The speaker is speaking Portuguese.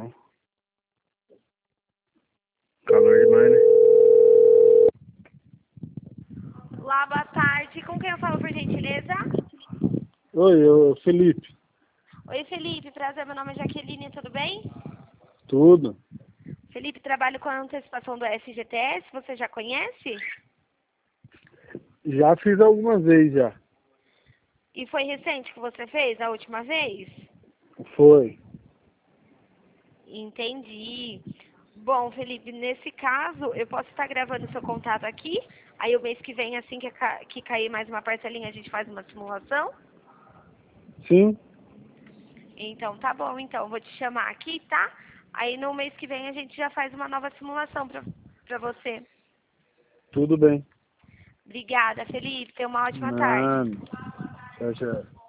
Não. Calor demais, né? Olá, boa tarde. Com quem eu falo, por gentileza? Oi, Felipe. Oi, Felipe. Prazer, meu nome é Jaqueline, tudo bem? Tudo? Felipe, trabalho com a antecipação do FGTS, você já conhece? Já fiz algumas vezes já. E foi recente que você fez, a última vez? Foi. Entendi. Bom, Felipe, nesse caso, eu posso estar gravando seu contato aqui, aí o mês que vem, assim que cair mais uma parcelinha, a gente faz uma simulação? Sim? Então, tá bom, então, vou te chamar aqui, tá? Aí no mês que vem a gente já faz uma nova simulação pra você. Tudo bem. Obrigada, Felipe. Tenha uma ótima tarde. Mano. Tchau, tchau.